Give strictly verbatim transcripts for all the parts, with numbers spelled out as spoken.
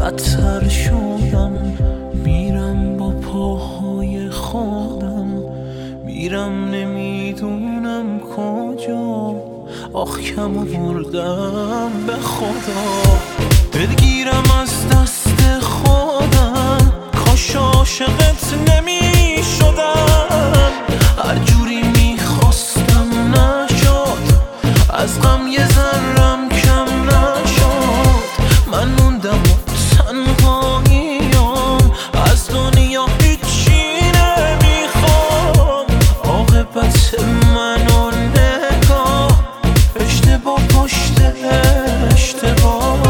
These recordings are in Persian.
بدتر شدم، میرم با پاهای خودم، میرم نمیدونم کجا، آخ کم بردم به خدا. دلگیرم از دست خودم، کاش عاشقت نمی شدم، هر جوری میخواستم نشد، از غم یه ذرم کم نشد. من موندم و تنهاییم، از دنیا هیچی نمیخوام، عاقبت منو نگاه، اشتباه پشت اشتباه.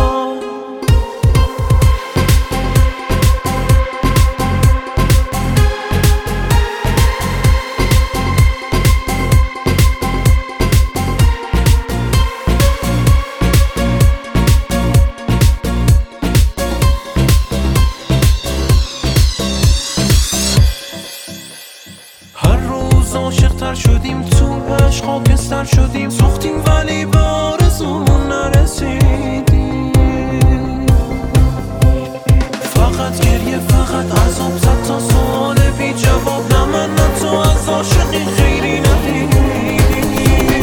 عاشق‌تر شدیم، تو عشق خاکستر شدیم، سوختیم ولی به آرزومون نرسیدیم. فقط گریه، فقط عذاب، صد تا سوال بی جواب، نه من نه تو از عاشقی خیری ندیدیم.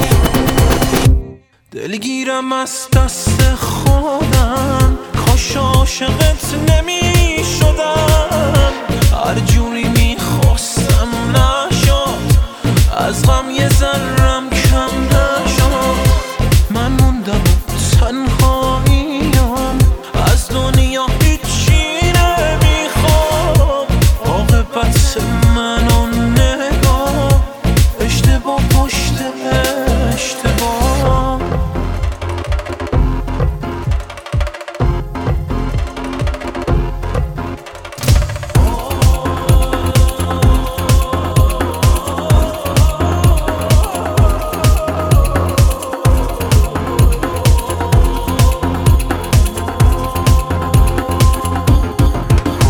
دلگیرم از دست خودم، کاش عاشقت نمی شدم، هر جوری میخواستم نشد، از غم یه ذرم کم نشد. من موندم و تنهاییم، از دنیا هیچی نمیخوام، عاقبت منو نگاه، اشتباه پشت اشتباه.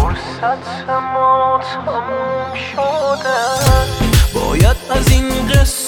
تموم شده، باید از این قصه